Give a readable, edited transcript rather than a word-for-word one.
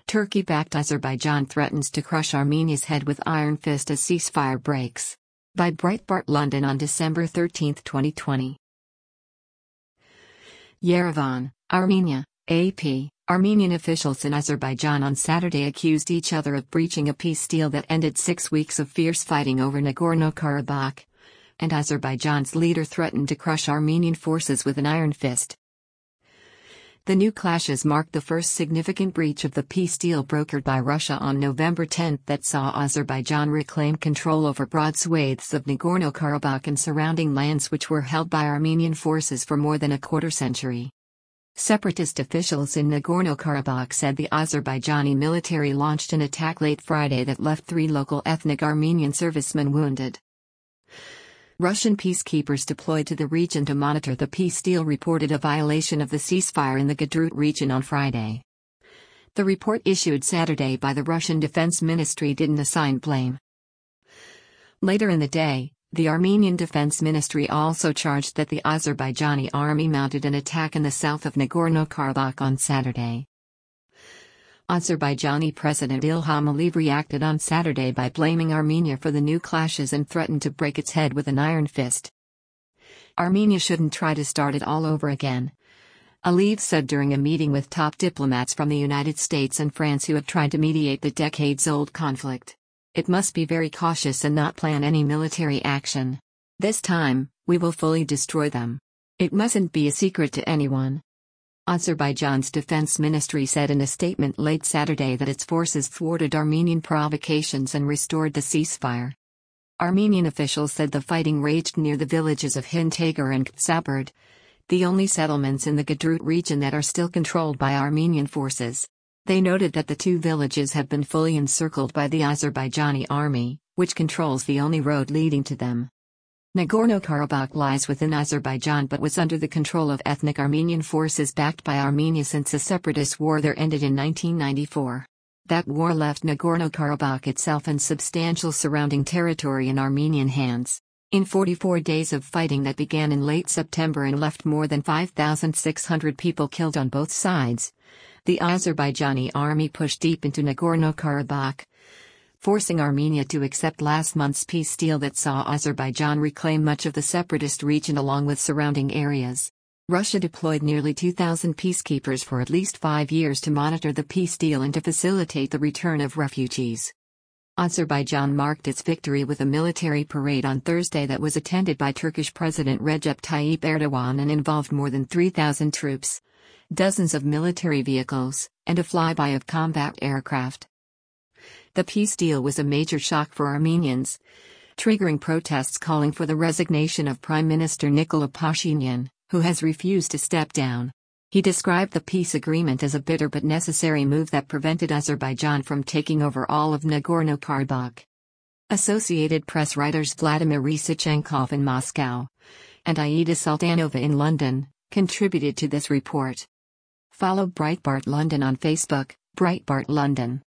Turkey-backed Azerbaijan threatens to crush Armenia's head with iron fist as ceasefire breaks. By Breitbart London on December 13, 2020. Yerevan, Armenia, AP. Armenian officials in Azerbaijan on Saturday accused each other of breaching a peace deal that ended 6 weeks of fierce fighting over Nagorno-Karabakh. And Azerbaijan's leader threatened to crush Armenian forces with an iron fist. The new clashes marked the first significant breach of the peace deal brokered by Russia on November 10 that saw Azerbaijan reclaim control over broad swathes of Nagorno-Karabakh and surrounding lands which were held by Armenian forces for more than a quarter century. Separatist officials in Nagorno-Karabakh said the Azerbaijani military launched an attack late Friday that left 3 local ethnic Armenian servicemen wounded. Russian peacekeepers deployed to the region to monitor the peace deal reported a violation of the ceasefire in the Gedrut region on Friday. The report issued Saturday by the Russian Defense Ministry didn't assign blame. Later in the day, the Armenian Defense Ministry also charged that the Azerbaijani army mounted an attack in the south of Nagorno-Karabakh on Saturday. Azerbaijani President Ilham Aliyev reacted on Saturday by blaming Armenia for the new clashes and threatened to break its head with an iron fist. Armenia shouldn't try to start it all over again, Aliyev said during a meeting with top diplomats from the United States and France who have tried to mediate the decades-old conflict. It must be very cautious and not plan any military action. This time, we will fully destroy them. It mustn't be a secret to anyone. Azerbaijan's defense ministry said in a statement late Saturday that its forces thwarted Armenian provocations and restored the ceasefire. Armenian officials said the fighting raged near the villages of Hintagar and Ktsaberd, the only settlements in the Gedrut region that are still controlled by Armenian forces. They noted that the 2 villages have been fully encircled by the Azerbaijani army, which controls the only road leading to them. Nagorno-Karabakh lies within Azerbaijan but was under the control of ethnic Armenian forces backed by Armenia since the separatist war there ended in 1994. That war left Nagorno-Karabakh itself and substantial surrounding territory in Armenian hands. In 44 days of fighting that began in late September and left more than 5,600 people killed on both sides, the Azerbaijani army pushed deep into Nagorno-Karabakh, forcing Armenia to accept last month's peace deal that saw Azerbaijan reclaim much of the separatist region along with surrounding areas. Russia deployed nearly 2,000 peacekeepers for at least 5 years to monitor the peace deal and to facilitate the return of refugees. Azerbaijan marked its victory with a military parade on Thursday that was attended by Turkish President Recep Tayyip Erdogan and involved more than 3,000 troops, dozens of military vehicles, and a flyby of combat aircraft. The peace deal was a major shock for Armenians, triggering protests calling for the resignation of Prime Minister Nikol Pashinyan, who has refused to step down. He described the peace agreement as a bitter but necessary move that prevented Azerbaijan from taking over all of Nagorno-Karabakh. Associated Press writers Vladimir Rysachenkov in Moscow and Aida Sultanova in London contributed to this report. Follow Breitbart London on Facebook, Breitbart London.